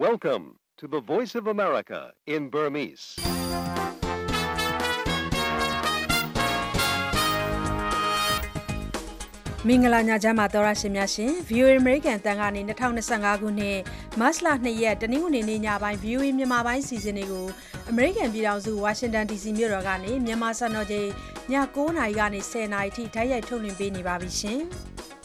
Welcome to the Voice of America in Burmese. ။မင်္ဂလာညချမ်းပါတော်ရရှင်များရှင် VOA American တန်ကနေ2025ခုနှစ်မတ်လ2ရက်တနင်္ဂနွေနေ့ညပိုင်း VOA မြန်မာပိုင်းစီစဉ်တွေကို American ပြည်ထောင်စု Washington DC မြို့တော်ကနေမြန်မာစံတော်ချိန်ည9:00နာရီကနေ10:00နာရီထိဓာတ်ရိုက်ထုတ်လွှင့်ပေးနေပါပြီရှင်။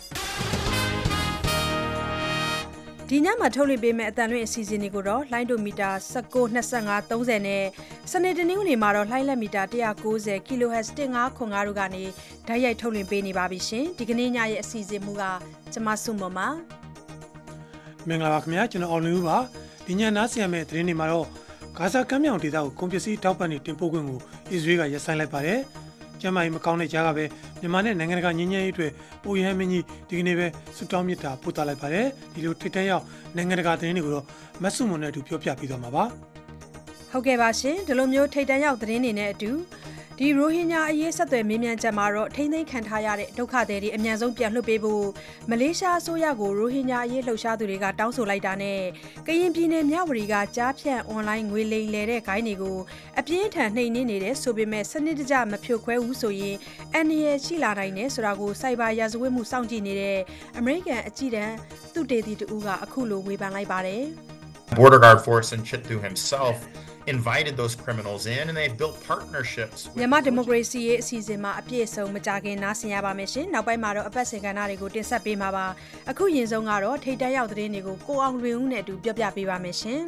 ဒီညမှာထုတ်လွှင့်ပေးမယ့်အတန်လွင့်အစီအစဉ်တွေကိုတော့လိုင်းဒိုမီတာ19 25 30နဲ့စနေတနင်္ဂနွေမှာတော့လိုင်းလက်မီတာ190 kHz 1505တို့ကနေဓာတ်ရိုက်ထုတ်လွှင့်ပေးနေပါပြီရှင်ဒီကနေ့ညရဲ့အစီအစဉ်မူကကျမစုမမမင်္ဂလာပါခင်ဗျာကျွန်တော်အောင်လင်းဦးပါဒီညနားဆင်ရမယ့်သတင်းတွေမှာတော့ဂါဇာကမ်းမြောင်ဒေသကိုကုန်ပစ္စည်းတောက်ပံ့နေတင်ပို့ခွင့်ကိုအစ္စရေးကရပ်ဆိုင်းလိုက်ပါတယ်ကျမ်းမာရေးမကောင်းတဲ့ကြားကပဲမြန်မာနဲ့နိုင်ငံတကာညဉ့်ညမ်းရေးအတွက်ပိုရဟန်းမင်းကြီးဒီကနေ့ပဲဆုတောင်းမြတ်တာပို့သလိုက်ပါတယ်ဒီလိုထိတ်တန့်ရောက်နိုင်ငံတကာသတင်းတွေကိုတော့မဆုမွန်နဲ့အတူပြောပြပေးသွားမှာပါဟုတ်ကဲ့ပါရှင်ဒီလိုမျိုးထိတ်တန့်ရောက်သတင်းတွေနဲ့အတူဒီရိုဟင်ဂျာအရေးဆက်သွယ်မေးမြန်းချက်မှာတော့ထိမ့်သိမ်းခံထားရတဲ့ဒုက္ခသည်တွေအမြန်ဆုံးပြန်လွှတ်ပေးဖို့မလေးရှားအစိုးရကိုရိုဟင်ဂျာအရေးလှုပ်ရှားသူတွေကတောင်းဆိုလိုက်တာနဲ့ကရင်ပြည်နယ်မြဝတီကကြားဖြန့်အွန်လိုင်းငွေလိမ်လည်တဲ့ဂိုင်းတွေကိုအပြင်းထန်နှိမ်နင်းနေတယ်ဆိုပေမဲ့စနစ်တကျမဖြိုခွဲဘူးဆိုရင်အန္တရာယ်ရှိလာနိုင်တယ်ဆိုတာကိုစိုက်ဘာရာဇဝတ်မှုစောင့်ကြည့်နေတဲ့အမေရိကန်အကြီးတန်းသုတေသီတဦးကအခုလိုဝေဖန်လိုက်ပါတယ် Border Guard Force and Chittu himself invited those criminals in and they built partnerships with မြန်မာဒီမိုကရေစီရဲ့အစီအစဉ်မှာအပြည့်အစုံမကြခင်နားဆင်ရပါမယ်ရှင်နောက်ပိုင်းမှာတော့အပတ်စဉ်ကဏ္ဍတွေကိုတင်ဆက်ပေးမှာပါအခုရင်ဆုံးကတော့ထိတ်တန့်ရောက်သတင်းတွေကိုကိုအောင်လွင်ဦးနဲ့အတူပြောပြပေးပါမယ်ရှင်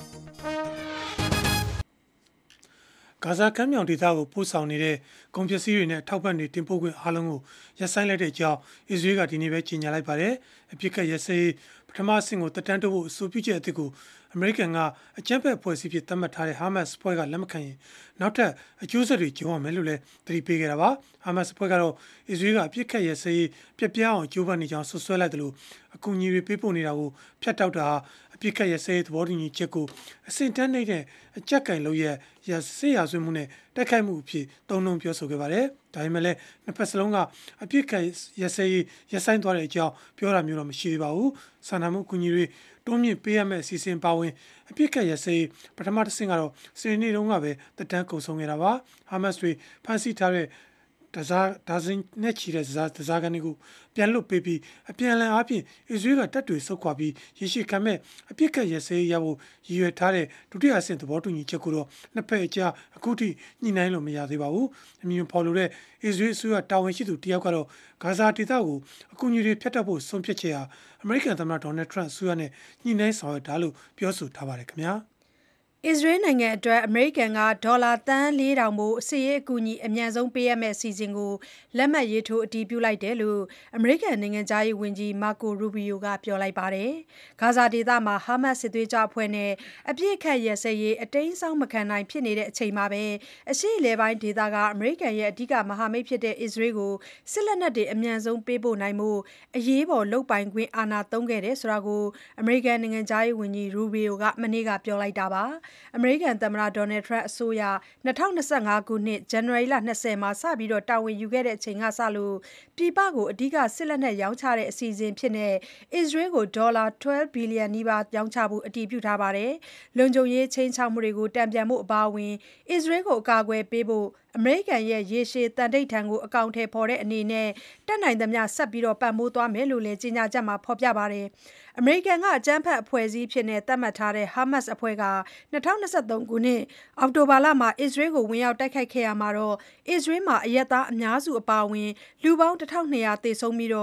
ဂါဇာကမ်းမြောင်ဒေသကိုပို့ဆောင်နေတဲ့ကုန်ပစ္စည်းတွေနဲ့ထောက်ပံ့တွေတင်ပို့ခွင့်အားလုံးကိုရပ်ဆိုင်းလိုက်တဲ့အကြောင်းအစ္စရေးကဒီနေ့ပဲကြေညာလိုက်ပါတယ်အပြစ်ခတ်ရပ်စဲပထမအဆင့်ကိုတက်တန်းတိုးဖို့အဆိုပြုချက်အသစ်ကိုအမေရိကန်ကအကြမ်းဖက်အဖွဲ့အစည်းဖြစ်သတ်မှတ်ထားတဲ့ Hamas အဖွဲ့ကလက်မခံရင်နောက်ထပ်အကျိုးဆက်တွေကြုံရမယ်လို့လည်းသတိပေးခဲ့တာပါ Hamas အဖွဲ့ကတော့အစ္စရေးကအပြစ်ခတ်ရပ်စဲပြပြအောင်ကြိုးပမ်းနေကြောင်းဆွဆွဲလိုက်တယ်လို့အကူအညီတွေပေးပို့နေတာကိုဖျက်တောက်တာဟာအပြစ်ခတ်ရပ်စဲသဘောတူညီချက်ကိုအဆင့်တန်းနေတဲ့အကြက်ကင်လို့ရဆေးရဆွေးမှုနဲ့တိုက်ခိုက်မှုအဖြစ်သုံးနှုန်းပြောဆိုခဲ့ပါတယ်ဒါပေမဲ့လည်းနှစ်ဖက်စလုံးကအပြစ်ခတ်ရပ်စဲရပ်ဆိုင်းသွားတဲ့အကြောင်းပြောတာမျိုးတော့မရှိသေးပါဘူးစာနာမှုအကူအညီတွေတွန်းမြင့်ပေးရမယ့်အစီအစဉ်ပါဝင်အပြစ်ခတ်ရစေပထမတစ်ဆင့်ကတော့စနေနေ့တုန်းကပဲတက်တန်းကုန်ဆုံးခဲ့တာပါဟာမတ်စ်တွေဖမ်းဆီးထားတဲ့ဒါဇင်နဲ့ချီတဲ့ဒါဇာကန်တွေကိုပြန်လွတ်ပေးပြီးအပြန်အလှန်အားဖြင့်အစ္စရေးကတပ်တွေဆုတ်ခွာပြီးရရှိခံမဲ့အပြစ်ခတ်ရစေရဖို့ရည်ရွယ်ထားတဲ့ဒုတိယအဆင့်သဘောတူညီချက်ကိုတော့နှစ်ဖက်အကြားအခုထိညှိနှိုင်းလို့မရသေးပါဘူးအမည်ဖော်လို့တဲ့အစ္စရေးအစိုးရတာဝန်ရှိသူတယောက်ကတော့ဂါဇာဒေသကိုအကူအညီတွေဖျက်တက်ဖို့ဆုံးဖြတ်ချက်ဟာအမေရိကန်သမ္မတဒေါ်နယ်ထရန့်အစိုးရနဲ့ညှိနှိုင်းဆောင်ရွက်တာလို့ပြောဆိုထားပါတယ်ခင်ဗျာအစ္စရေးနိုင်ငံအတွက်အမေရိကန်ကဒေါ်လာတန်4,000မို့စစ်ရေးအကူအညီအမြန်ဆုံးပေးရမယ့်အစီအစဉ်ကိုလက်မှတ်ရေးထိုးအတည်ပြုလိုက်တယ်လို့အမေရိကန်နိုင်ငံသားရေးဝန်ကြီးမာကိုရူဘီယိုကပြောလိုက်ပါတယ်။ဂါဇာဒေသမှာဟာမတ်စစ်သွေးကြွအဖွဲ့နဲ့အပြစ်ခတ်ရစရေးအတိမ်းစောင်းမခံနိုင်ဖြစ်နေတဲ့အချိန်မှာပဲအရှေ့အလယ်ပိုင်းဒေသကအမေရိကန်ရဲ့အဓိကမဟာမိတ်ဖြစ်တဲ့အစ္စရေးကိုစစ်လက်နက်တွေအမြန်ဆုံးပေးပို့နိုင်မှုအရေးပေါ်လုပ်ပိုင်ခွင့်အာဏာသုံးခဲ့တယ်ဆိုတာကိုအမေရိကန်နိုင်ငံသားရေးဝန်ကြီးရူဘီယိုကမနေ့ကပြောလိုက်တာပါ။အမေရိကန်သမ္မတဒေါ်နယ်ထရန့်အစိုးရ2025ခုနှစ်ဇန်နဝါရီလ20မှာစပြီးတာဝန်ယူခဲ့တဲ့အချိန်ကစလို့ပြည်ပကိုအဓိကစစ်လက်နက်ရောင်းချတဲ့အစီအစဉ်ဖြစ်တဲ့အစ္စရေးကိုဒေါ်လာ12ဘီလီယံနီးပါးရောင်းချဖို့အတည်ပြုထားပါတယ်။လုံခြုံရေးချင်းချောက်မှုတွေကိုတံပြန်မှုအပါအဝင်အစ္စရေးကိုအကာအကွယ်ပေးဖို့အမေရိကန်ရဲ့ရေရှည်တန်ထိပ်ထံကိုအကောင့်ထဲပေါ်တဲ့အနေနဲ့တက်နိုင်သမျှဆက်ပြီးပံ့ပိုးသွားမယ်လို့လည်းကြေညာချက်မှာဖော်ပြပါတယ်။အမေရိကန်ကအကြမ်းဖက်အဖွဲ့အစည်းဖြစ်နေသတ်မှတ်ထားတဲ့ Hamas အဖွဲ့က2023ခုနှစ်အောက်တိုဘာလမှာအစ္စရေးကိုဝင်ရောက်တိုက်ခိုက်ခဲ့ရမှာတော့အစ္စရေးမှာအရက်သားအများစုအပါအဝင်လူပေါင်း1200သေဆုံးပြီး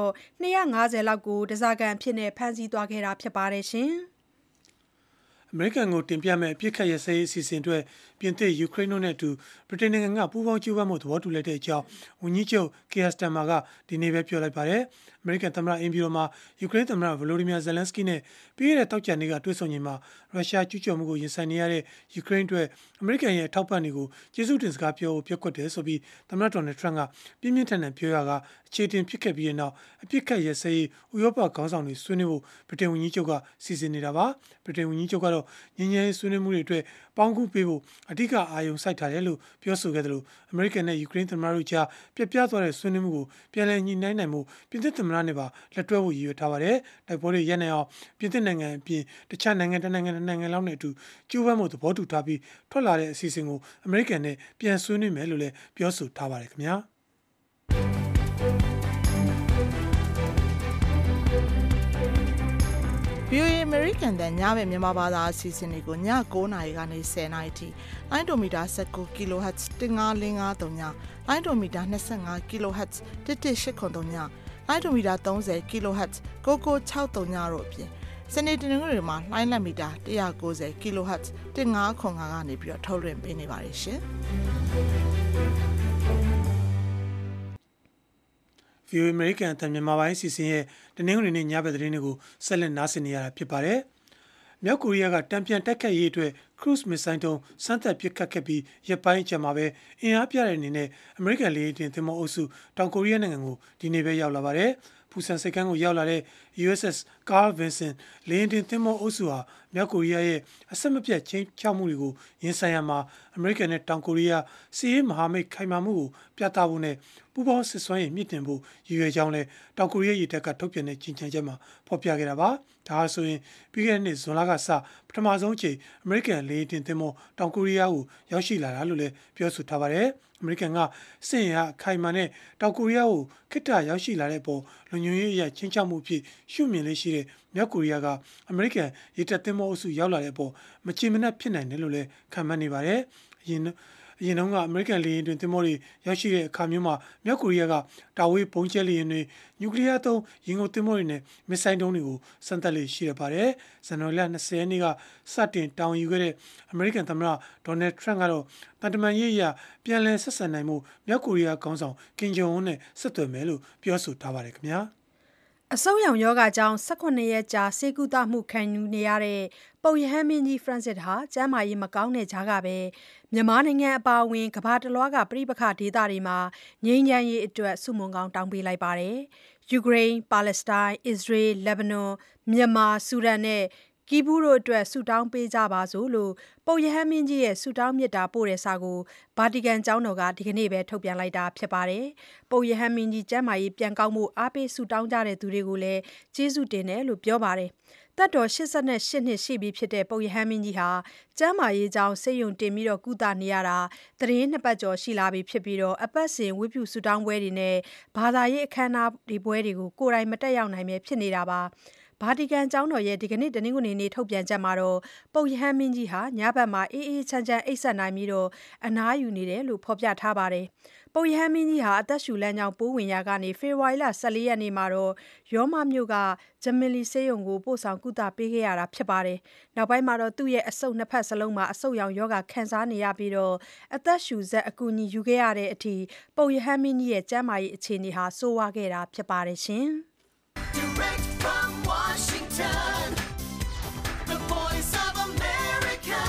250လောက်ကိုဓားစာခံအဖြစ်ဖမ်းဆီးသွားခဲ့တာဖြစ်ပါတယ်ရှင်။အမေရိကန်ကိုတင်ပြမဲ့အပြစ်ခတ်ရစဲရေးအစီအစဉ်အတွက်ပြင်သစ်ယူကရိန်းတို့နဲ့အတူဗြိတိန်နိုင်ငံကပူးပေါင်းကြိုးပမ်းမှုသဘောတူလိုက်တဲ့အကြောင်းဝန်ကြီးချုပ်ကီယာစတန်မာကဒီနေ့ပဲပြောလိုက်ပါတယ်အမေရိကန်သမ္မတအင်ဘီရိုမှာယူကရိန်းသမ္မတဗလိုဒီမီယာဇယ်လန်စကီနဲ့ပြီးခဲ့တဲ့တောက်ချန်နေ့ကတွေ့ဆုံချိန်မှာရုရှားကျူးကျော်မှုကိုရင်ဆိုင်နေရတဲ့ယူကရိန်းအတွက်အမေရိကန်ရဲ့အထောက်ပံ့တွေကိုကျေးဇူးတင်စကားပြောဖို့ပြက်ကွက်တယ်ဆိုပြီးသမ္မတဒေါ်နယ်ထရန့်ကပြင်းပြင်းထန်ထန်ပြောရကအခြေတင်ဖြစ်ခဲ့ပြီးတဲ့နောက်အပြစ်ခတ်ရစဲရေးဥရောပခေါင်းဆောင်တွေဆွေးနွေးဖို့ဗြိတိန်ဝန်ကြီးချုပ်ကစီစဉ်နေတာပါဗြိတိန်ဝန်ကြီးချုပ်ကတော့ငြိမ်းချမ်းရေးဆွေးနွေးမှုတွေအတွက်ပေါင်းကူးပေးဖို့အဓိကအာရုံစိုက်ထားတယ်လို့ပြောဆိုခဲ့တယ်လို့အမေရိကန်နဲ့ယူကရိန်းသမ္မတတို့ကြားပြပြသွားတဲ့ဆွေးနွေးမှုကိုပြန်လည်ညှိနှိုင်းနိုင်မှုပြင်သစ်သမ္မမတနဲ့ပါလက်တွဲဖို့ရည်ရွယ်ထားပါတယ်။တိုက်ပွဲတွေရပ်နိုင်အောင်ပြင်သစ်နိုင်ငံအပြင်တခြားနိုင်ငံလောက်နဲ့အတူကျိုးပမ်းမှုသဘောတူထားပြီးထွက်လာတဲ့အစီအစဉ်ကိုအမေရိကန်နဲ့ပြန်ဆွေးနွေးမယ်လို့လည်းပြောဆိုထားပါတယ်ခင်ဗျာ။ VOA American တန်ညပဲမြန်မာဘာသာအစီအစဉ်တွေကိုည9:00 နာရီကနေ10:00 နာရီထိလိုင်းဒိုမီတာ19 kHz 15553ညလိုင်းဒိုမီတာ25 kHz 11803ညလိုင်းဒိုမီတာ30 kHz 9963ညတို့အပြင်စနေတနင်္ဂနွေတွေမှာလိုင်းလက်မီတာ190 kHz 1505ကနေပြီးတော့ထုတ်လွှင့်ပေးနေပါတယ်ရှင် VOA American အသံမြန်မာပိုင်းအစီအစဉ်ရဲ့တနင်္ဂနွေနေ့ညဘက်သတင်းတွေကိုဆက်လက်နားဆင်နေရတာဖြစ်ပါတယ်။မြောက်ကိုရီးယားကတံပြန်တိုက်ခတ်ရေးအတွက်ခရုစ်မစ်ဆိုင်းတုံးစမ်းသပ်ပစ်ခတ်ခဲ့ပြီးရပ်ပိုင်းအကြာမှာပဲအင်အားပြတဲ့အနေနဲ့အမေရိကန်လေယာဉ်တင်သင်္ဘောအုပ်စုတောင်ကိုရီးယားနိုင်ငံကိုဒီနေ့ပဲရောက်လာပါတယ်။ဖူဆန်စိတ်ကမ်းကိုရောက်လာတဲ့ USS Carl Vinson လေယာဉ်တင်သင်္ဘောအုပ်စုဟာမြောက်ကိုရီးယားရဲ့အဆက်မပြတ်ချင်းချောက်မှုတွေကိုရင်ဆိုင်ရမှာအမေရိကန်နဲ့တောင်ကိုရီးယားစစ်ရေးမဟာမိတ်ခိုင်မာမှုကိုပြသဖို့နဲ့ပူးပေါင်းစစ်စွမ်းရည်မြင့်တင်ဖို့ရည်ရွယ်ကြောင်းလဲတောင်ကိုရီးယားရေတပ်ကထုတ်ပြန်တဲ့ကြေညာချက်မှာဖော်ပြခဲ့တာပါ။ဒါဟာဆိုရင်ပြီးခဲ့တဲ့နှစ်ဇွန်လကစပထမဆုံးအချိန်အမေရိကန်လေယာဉ်တင်သင်္ဘောတောင်ကိုရီးယားကိုရောက်ရှိလာတာလို့လည်းပြောဆိုထားပါတယ်။အမေရိကန်ကစစ်ရင်အခိုင်အမာနဲ့တောင်ကိုရီးယားကိုခိတ္တရောက်ရှိလာတဲ့ပေါ်လူညွန့်ရေးအရချင်းချောက်မှုအဖြစ်ရှုမြင်လေးရှိတဲ့မြောက်ကိုရီးယားကအမေရိကန်ရေတပ်သင်္ဘောအုပ်စုရောက်လာတဲ့အပေါ်မချေမနှက်ဖြစ်နိုင်တယ်လို့လည်းခန့်မှန်းနေပါတယ်။အရင်တုန်းကအမေရိကန်လေယာဉ်တွင်သင်္ဘောတွေရောက်ရှိတဲ့အခါမျိုးမှာမြောက်ကိုရီးယားကတာဝေးပုံကျဲလေယာဉ်တွေနျူကလ িয়ার သုံးရင်ကုန်သင်္ဘောတွေနဲ့မစ်ဆိုင်းတုံးတွေကိုစမ်းသပ်လေ့ရှိရပါတယ်။ဇန်နဝါရီလ20ရက်နေ့ကစတင်တောင်းယူခဲ့တဲ့အမေရိကန်သမ္မတဒေါ်နယ်ထရန့်ကတော့တန်တမန်ရေးအရပြန်လည်ဆက်ဆံနိုင်မှုမြောက်ကိုရီးယားခေါင်းဆောင်ကင်ဂျုံအွန်းနဲ့ဆက်သွယ်မယ်လို့ပြောဆိုထားပါတယ်ခင်ဗျာ။အဆုတ်ရောင်ယောဂကြောင့်18ရက်ကြာဆေးကုသမှုခံယူနေရတဲ့ပုပ်ရဟန်းမင်းကြီး Francis ဟာကျန်းမာရေးမကောင်းတဲ့ကြားကပဲမြန်မာနိုင်ငံအပါအဝင်ကမ္ဘာတလွှားကပဋိပက္ခဒေသတွေမှာငြိမ်းချမ်းရေးအတွက်ဆုမွန်ကောင်းတောင်းပေးလိုက်ပါတယ်။ယူကရိန်း၊ပါလက်စတိုင်း၊အစ္စရေး၊လက်ဘနွန်၊မြန်မာ၊ဆူဒန်နဲ့ကီဘူးတို့အတွက်ဆုတောင်းပေးကြပါစို့လို့ပုပ်ရဟန်းမင်းကြီးရဲ့ဆုတောင်းမေတ္တာပို့တဲ့စာကိုဗာတီကန်ကျောင်းတော်ကဒီကနေ့ပဲထုတ်ပြန်လိုက်တာဖြစ်ပါတယ်။ပုပ်ရဟန်းမင်းကြီးကျန်းမာရေးပြန်ကောင်းမှုအားပေးဆုတောင်းကြတဲ့သူတွေကိုလည်းကျေးဇူးတင်တယ်လို့ပြောပါတယ်။သက်တော်88နှစ်ရှိပြီဖြစ်တဲ့ပုပ်ရဟန်းမင်းကြီးဟာကျန်းမာရေးကြောင့်ဆေးရုံတင်ပြီးကုသနေရတာသီတင်း2ပတ်ကျော်ရှိလာပြီဖြစ်ပြီးအပတ်စဉ်ဝတ်ပြုဆုတောင်းပွဲတွေနဲ့ဘာသာရေးအခမ်းအနားပွဲတွေကိုကိုယ်တိုင်မတက်ရောက်နိုင်ပဲဖြစ်နေတာပါ။ဗာတီကန်ကျောင်းတော်ရဲ့ဒီကနေ့တနင်္ဂနွေနေ့ထုတ်ပြန်ချက်မှာတော့ပုပ်ရဟန်းမင်းကြီးဟာညဘက်မှာအေးအေးချမ်းချမ်းအိပ်စက်နိုင်ပြီးအနားယူနေတယ်လို့ဖော်ပြထားပါတယ်။ပုပ်ရဟန်းမင်းကြီးဟာအသက်ရှူလမ်းကြောင်းပိုးဝင်ရာကနေဖေဖော်ဝါရီလ14ရက်နေ့မှာရောမမြို့ကဂျမင်လီဆေးရုံကိုပို့ဆောင်ကုသပေးခဲ့ရတာဖြစ်ပါတယ်။နောက်ပိုင်းမှာသူ့ရဲ့အဆုတ်နှစ်ဖက်စလုံးမှာအဆုတ်ရောင်ရောဂါခံစားနေရပြီးအသက်ရှူစက်အကူအညီယူခဲ့ရတဲ့အထိပုပ်ရဟန်းမင်းကြီးရဲ့ကျန်းမာရေးအခြေအနေဟာဆိုးဝါးခဲ့တာဖြစ်ပါတယ်ရှင်။ Direct from Washington, the voice of America,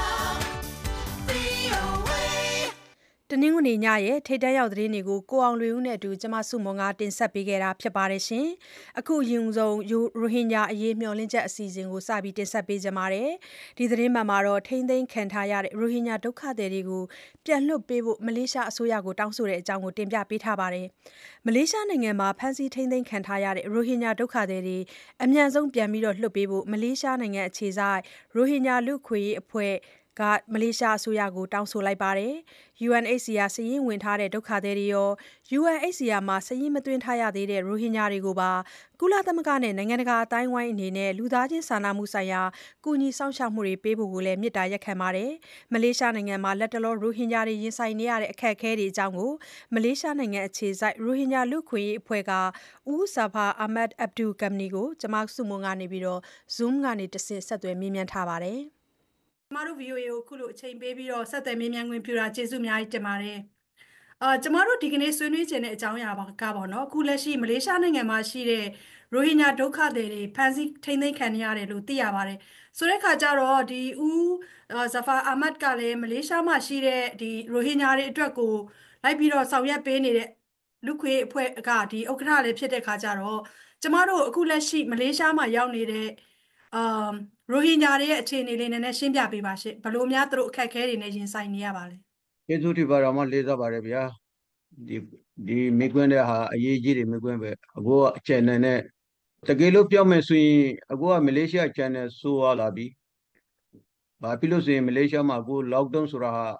VOA. တနင်္ဂနွေညရဲ့ထိပ်တန်းရောက်သတင်းတွေကိုကိုအောင်လွေဦးနဲ့အတူကျမစုမွန်ကတင်ဆက်ပေးခဲ့တာဖြစ်ပါတယ်ရှင်။အခုရင်ဆုံးရိုဟင်ဂျာအရေးမျှော်လင့်ချက်အစီအစဉ်ကိုစပြီးတင်ဆက်ပေးကြပါမယ်။ဒီသတင်းမှာတော့ထိမ့်သိမ်းခံထားရတဲ့ရိုဟင်ဂျာဒုက္ခသည်တွေကိုပြန်လွှတ်ပေးဖို့မလေးရှားအစိုးရကိုတောင်းဆိုတဲ့အကြောင်းကိုတင်ပြပေးထားပါတယ်။မလေးရှားနိုင်ငံမှာဖမ်းဆီးထိမ့်သိမ်းခံထားရတဲ့ရိုဟင်ဂျာဒုက္ခသည်တွေအမြန်ဆုံးပြန်ပြီးလွှတ်ပေးဖို့မလေးရှားနိုင်ငံအခြေစိုက်ရိုဟင်ဂျာလူ့ခွေရေးအဖွဲ့ကမလေးရှားအစိုးရကိုတောင်းဆိုလိုက်ပါတယ်။ UNHCR စာရင်းဝင်ထားတဲ့ဒုက္ခသည်တွေရော UNHCR မှာစာရင်းမသွင်းထားရသေးတဲ့ရိုဟင်ဂျာတွေကိုပါကုလသမဂ္ဂနဲ့နိုင်ငံတကာအတိုင်းအဝိုင်းအနေနဲ့လူသားချင်းစာနာမှုဆိုင်ရာကူညီစောင့်ရှောက်မှုတွေပေးဖို့ကိုလည်းမေတ္တာရပ်ခံပါတယ်။မလေးရှားနိုင်ငံမှာလက်တလောရိုဟင်ဂျာတွေရင်ဆိုင်နေရတဲ့အခက်အခဲတွေအကြောင်းကိုမလေးရှားနိုင်ငံအခြေစိုက်ရိုဟင်ဂျာလူ့ခွေရေးအဖွဲ့ကဦးဆာဖာအာမတ်အဗ်ဒူကမ်နီကိုကျမစုမုံကနေပြီးZoom ကနေတဆင့်ဆက်သွယ်မေးမြန်းထားပါတယ်။ကျမတို့ VOA ကိုခုလိုအချိန်ပေးပြီးဆက်သွယ်မေးမြန်းခွင့်ပြုတာကျေးဇူးအများကြီးတင်ပါတယ်။ကျမတို့ဒီကနေ့ဆွေးနွေးခြင်းတဲ့အကြောင်းအရာကပေါ့နော်အခုလက်ရှိမလေးရှားနိုင်ငံမှာရှိတဲ့ရိုဟင်ဂျာဒုက္ခသည်တွေဖမ်းဆီးထိန်းသိမ်းခံနေရတယ်လို့သိရပါတယ်။ဆိုတဲ့အခါကျတော့ဒီဦးဇဖာအာမတ်ကလည်းမလေးရှားမှာရှိတဲ့ဒီရိုဟင်ဂျာတွေအတွက်ကိုလိုက်ပြီးဆောင်ရွက်ပေးနေတဲ့လူခွေအဖွဲ့ကဒီဥက္ကဋ္ဌလည်းဖြစ်တဲ့အခါကျတော့ကျမတို့အခုလက်ရှိမလေးရှားမှာရောက်နေတဲ့ရိုဟင်ဂျာတွေရဲ့အခြေအနေလေးနည်းနည်းရှင်းပြပေးပါရှင့်ဘယ်လိုများသူတို့အခက်အခဲတွေနဲ့ရင်ဆိုင်နေရပါလဲကျေးဇူးတင်ပါတယ်အမလေးစားပါတယ်ဗျာဒီဒီမိကွန်းတဲ့ဟာအရေးကြီးတယ်မိကွန်းပဲအခုက channel နဲ့တကယ်လို့ပြောမယ်ဆိုရင်အခုကမလေးရှား channel ဆိုရလာပြီဘာဖြစ်လို့ဆိုရင်မလေးရှားမှာအခု lockdown ဆိုတာဟာ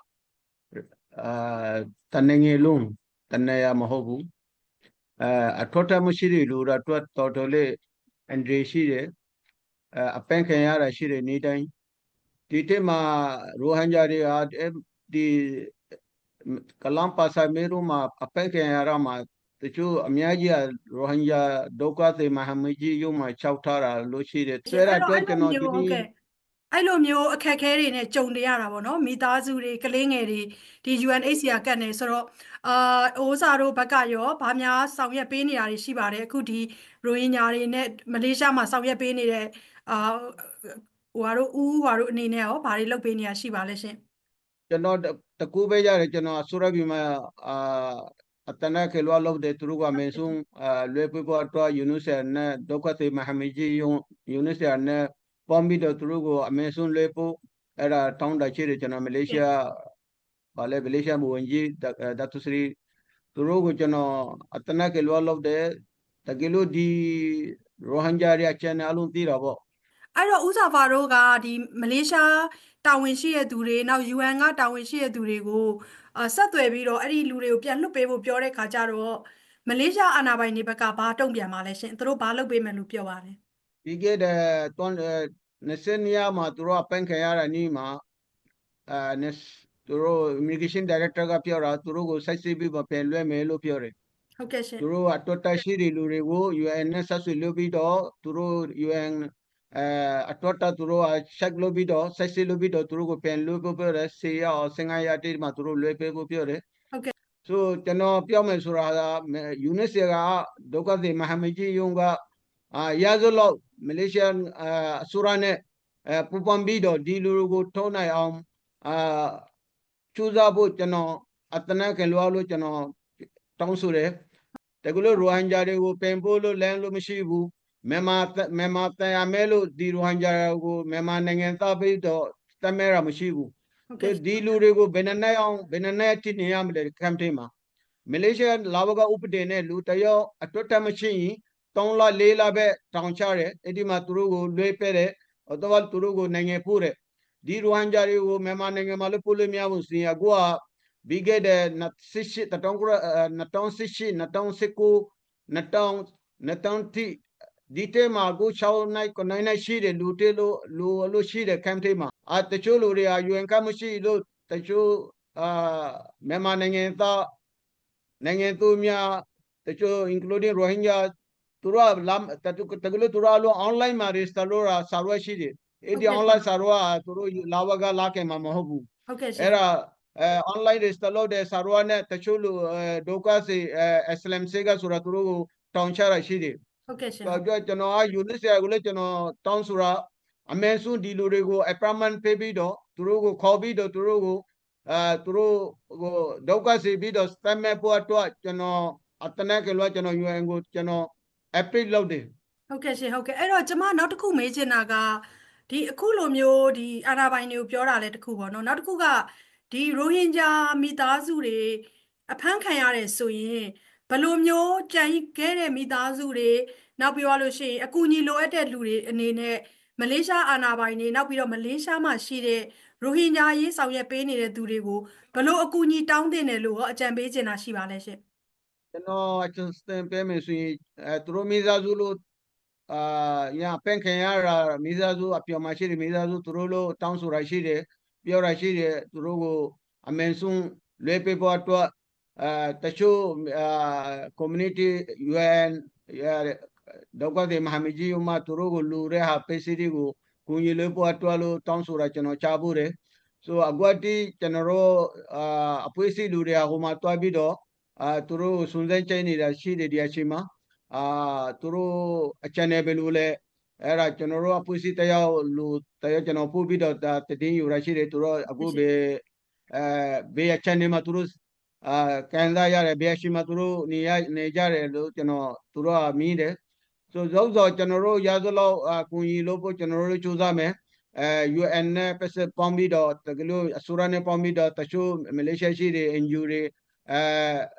တနင်္ဂနွေလုံးတနေရမဟုတ်ဘူးအထောက်အထားမရှိတဲ့လူတွေအတွက်တော်တော်လေးအန္တရာယ်ရှိတယ်အပန်းခံရတာရှိတယ်နေ့တိုင်းဒီထဲမှာရိုဟင်ဂျာတွေဟာဒီကလမ်ပါစာမေရုမှာအပန်းခံရတာမှာတချို့အများကြီးရိုဟင်ဂျာဒုက္ခသည်မဟာမကြီးရုံမှာ၆ထားတာလို့ရှိတယ်ဆွဲတာအတွက်ကျွန်တော်ဒီနေ့အဲ့လိုမျိုးအခက်အခဲတွေနဲ့ကြုံနေရတာပေါ့နော်မိသားစုတွေကလေးငယ်တွေဒီ UNHCR ကတ်နေဆိုတော့အိုးစာတို့ဘက်ကရောဗာများဆောင်ရွက်ပေးနေတာတွေရှိပါတယ်အခုဒီရိုဟင်ဂျာတွေနဲ့မလေးရှားမှာဆောင်ရွက်ပေးနေတဲ့ဟိုတို့ဦးဟာတို့အနေနဲ့ရောဘာတွေလုပ်ပေးနေတာရှိပါလဲရှင်ကျွန်တော်တကူပဲရတယ်ကျွန်တော်ဆိုရပြီမှာအတနာကေလောလောက်တဲ့သူတို့ကမင်းဆုံးလွယ်ပွပွတော့ယူနုဆယ်နဲ့ဒုက္ခသည်မဟာမကြီးယူနုဆယ်နဲ့ပေါင်းပြီးတော့သူတို့ကအမင်းဆုံးလွယ်ပို့အဲ့ဒါတောင်းတချေတယ်ကျွန်တော်မလေးရှားဘာလဲမလေးရှားမဝင်ကြီးဒတ်သူစရီသူတို့ကိုကျွန်တော်အတနာကေလောလောက်တဲ့တကယ်လို့ဒီရိုဟင်ဂျာတွေအချမ်းအလုံးသိတာပေါ့အဲ့တော့ဦးစာဖာတို့ကဒီမလေးရှားတာဝန်ရှိတဲ့သူတွေနောက် UN ကတာဝန်ရှိတဲ့သူတွေကိုဆက်သွယ်ပြီးတော့အဲ့ဒီလူတွေကိုပြန်လွှတ်ပေးဖို့ပြောတဲ့ခါကျတော့မလေးရှားအာဏာပိုင်တွေဘက်ကဘာတုံ့ပြန်ပါလဲရှင်သူတို့ဘာလုပ်ပေးမယ်လို့ပြောပါတယ်ဒီကတဲ့20မှာသူတို့အပန်းခံရတာနီးမှာသူတို့ immigration director ကပြောတာသူတို့ကိုစိုက်စစ်ပြီးပြန်လွှဲမယ်လို့ပြောတယ်ဟုတ်ကဲ့ရှင်သူတို့အတော်တရှိတဲ့လူတွေကို UN နဲ့ဆက်ဆွေးလုပ်ပြီးတော့သူတို့ UN အတော်တသူတို့ချက်လုပ်ပြီးတော့စိုက်စစ်လုပ်ပြီးတော့သူတို့ကိုပြန်လွှဲဖို့ပြောတယ်10ရက်15ရက်တိမှာသူတို့လွှဲပေးဖို့ပြောတယ်ဟုတ်ကဲ့ဆိုကျွန်တော်ပြောမယ်ဆိုတာက UNHCR ကဒုက္ခသည်မဟာမကြီးယုံကရာဇလောက်မလေးရှားအစိုးရနဲ့ပူပန်ပြီးတော့ဒီလူကိုထုံးနိုင်အောင်ကျူးစားဖို့ကျွန်တော်အတနာကလောလို့ကျွန်တော်တောင်းဆိုတယ်တကယ်လို့ရိုဟင်ဂျာတွေကိုပင်ဖို့လို့လမ်းလို့မရှိဘူးမြန်မာတန်ရမဲလို့ဒီရိုဟင်ဂျာကိုမြန်မာနိုင်ငံသားပြီးတော့တမဲရမရှိဘူးဒီလူတွေကိုဘယ်နဲ့အောင်ဘယ်နဲ့တိနေရမလဲကမ်ပိန်းမှာမလေးရှားလာဘကဥပဒေနဲ့လူတယောက်အတွက်တမရှိရင်3လ4လပဲတောင်းချတယ်အဲ့ဒီမှာသူတို့ကိုလွှဲပေးတယ်တော့သူတို့ကိုနိုင်ငံပို့တယ်ဒီရိုဟင်ဂျာတွေကိုမြန်မာနိုင်ငံမှာလို့ပို့လို့မရဘူးစီအခုကပြီးခဲ့တဲ့2018 ဒီတဲမှာကို6နိုင်9နိုင်ရှိတယ်လူတဲလို့ရှိတယ်ကမ်တေးမှာတချို့လူတွေက UN ကမရှိလို့တချို့မြန်မာနိုင်ငံသားနိုင်ငံသူများတချို့ including Rohingya သူတို့တကယ်လို့သူတို့ online မှာ register လုပ်တာစာရွက်ရှိတယ်အဲ့ဒီ online စာရွက်သူတို့လာဝကလာခဲ့မှာမဟုတ်ဘူးဟုတ်ကဲ့ရှင်အဲ့ဒါ online register လုပ်တဲ့စာရွက်နဲ့တချို့လူဒုက္ခစီSLM စေကဆိုတာသူတို့ကိုတောင်းချတာရှိတယ်ဟုတ်ကဲ့ရှင်ကျွန်တော်UNHCR ကိုလည်းကျွန်တော်တောင်းဆိုတာအမေစုဒီလူတွေကို appointment ပေးပြီးတော့သူတို့ကိုခေါ်ပြီးတော့သူတို့ကိုသူတို့ကိုဒုက္ခစီပြီးတော့ spam ပေါ်တော့ကျွန်တော်အတနက်ကလောကျွန်တော် UN ကိုကျွန်တော် appeal လုပ်တယ်ဟုတ်ကဲ့ရှင်ဟုတ်ကဲ့အဲ့တော့ကျမနောက်တစ်ခုမေးချင်တာကဒီအခုလိုမျိုးဒီအာဏာပိုင်တွေကိုပြောတာလဲတစ်ခုပေါ့နော်နောက်တစ်ခုကဒီရိုဟင်ဂျာမိသားစုတွေအဖမ်းခံရတယ်ဆိုရင်ဘယ်လိုမျိုးကြံခဲ့တဲ့မိသားစုတွေနောက်ပြီးတော့လို့ရှိရင်အကူအညီလိုအပ်တဲ့လူတွေအနေနဲ့မလေးရှားအာဏာပိုင်တွေနောက်ပြီးတော့မလေးရှားမှာရှိတဲ့ရိုဟင်ဂျာရေးဆောင်ရွက်ပေးနေတဲ့သူတွေကိုဘယ်လိုအကူအညီတောင်းတင်တယ်လို့ရောအကြံပေးချင်တာရှိပါလဲရှင်ကျွန်တော်အချစတင်ပေးမယ်ဆိုရင်သူတို့မိသားစုလို့ညာပန်ခင်ရတာမိသားစုအပြောင်းမရှိတယ်မိသားစုသူတို့လို့တောင်းဆိုရရှိတယ်ပြောရရှိတယ်သူတို့ကိုအမန်ဆုံးလွဲပေးဖို့အတွက်တချို့community UN ဒုက္ခသည်မဟာမကြီးမှာသူတို့ကိုလူရဲဟာပေစီဒီကိုကူညီလို့ဖို့အတွက်လို့တောင်းဆိုတာကျွန်တော်ချဖို့တယ်ဆိုအကွက်တီကျွန်တော်တို့အပွေးစီလူတွေဟိုမှာတွားပြီးတော့သူတို့စွန်စဲချိနေတာရှိတယ်ဒီအချိန်မှာသူတို့အချန်နယ်ပဲလို့လဲအဲ့ဒါကျွန်တော်တို့အပွေးစီတယောက်လူတယောက်ကျွန်တော်ပို့ပြီးတော့တည်ယူရရှိတယ်သူတို့အခုဘေးအချန်နယ်မှာသူတို့ကန်စားရတယ်ဘေးအရှိမှာသူတို့နေကြတယ်လို့ကျွန်တော်သူတို့ကမီးတယ်ဆိုတော့ကျွန်တော်တို့ရသလောက်ကူညီလို့ဖို့ကျွန်တော်တို့စူးစမ်းမယ်UN နဲ့ပတ်သက်ပေါင်းပြီးတော့တကယ်လို့အစိုးရနဲ့ပေါင်းပြီးတော့တချို့မလေးရှားရှိတဲ့ NGO တွေ